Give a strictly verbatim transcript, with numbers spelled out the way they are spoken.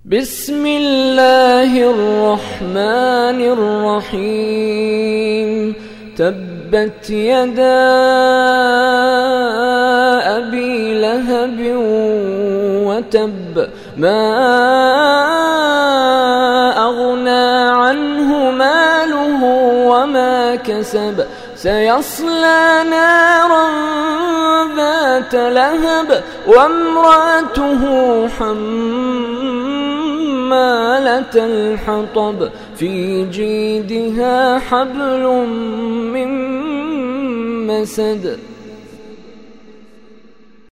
بسم الله الرحمن الرحيم تبت يدا أبي لهب وتب ما أغنى عنه ماله وما كسب سيصلى نارا ذات لهب وامرأته حمالة الحطب في جيدها حبل من مسد